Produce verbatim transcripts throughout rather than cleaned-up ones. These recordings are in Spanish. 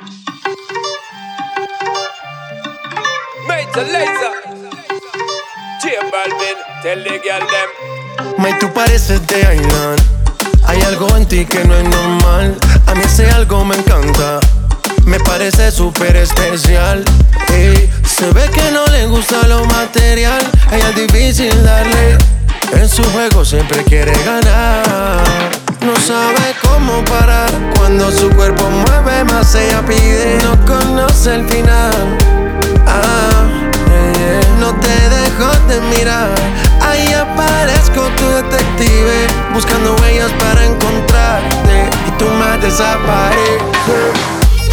Major Lazer, J Balvin, tell the girl them. May, tú pareces de Island. Hay algo en ti que no es normal. A mí ese algo me encanta. Me parece súper especial. Ey, se ve que no le gusta lo material. A ella es difícil darle. En su juego siempre quiere ganar. No sabe cómo parar. Cuando su cuerpo mueve más ella pide. No conoce el final. Ah, yeah, yeah. No te dejo de mirar. Ahí aparezco tu detective, buscando huellas para encontrarte. Y tú más desapareces.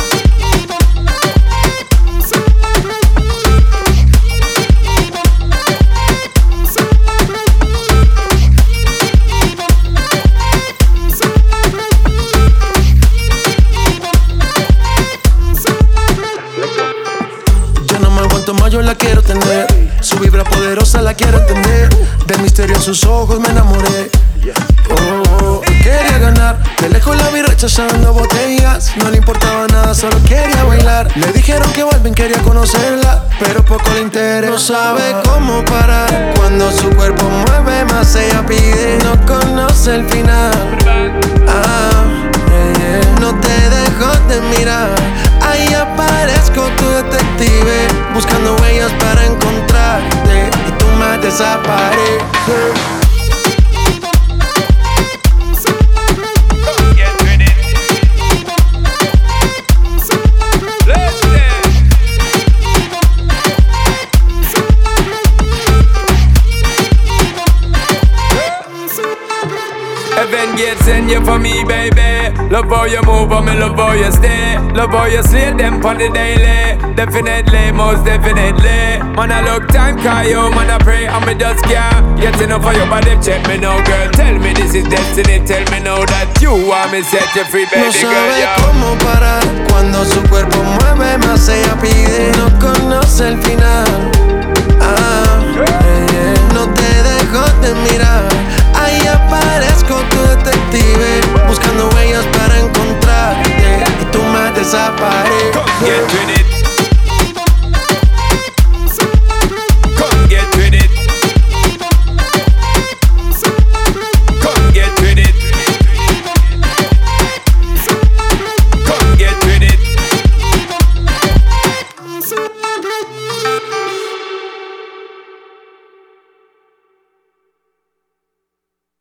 Yo la quiero tener, su vibra poderosa la quiero entender. Del misterio en sus ojos me enamoré. Oh, oh, oh. Quería ganar, de lejos la vi rechazando botellas. No le importaba nada, solo quería bailar. Le dijeron que Balvin quería conocerla, pero poco le interesa. No sabe cómo parar. Cuando su cuerpo mueve más ella pide. No conoce el final. Ah, yeah, yeah. No te dejo de mirar. Ahí aparezco tu detective, buscando huellas para encontrarte. Y tú más desapareces. Heaven gate send you for me, baby. Love how you move, and me love how you stay. Love how you slay them on the daily. Definitely, most definitely. Man, I look time, call you, man, I pray, and me just can't get enough of your body. Check me now, girl. Tell me this is destiny. Tell me now that you want me set you free, baby. No sabe girl, yeah. cómo parar. Cuando su cuerpo mueve más ella pide. No conoce el final. Ah, yeah, yeah. No te dejo de mirar. Ahí aparezco tu detective, buscando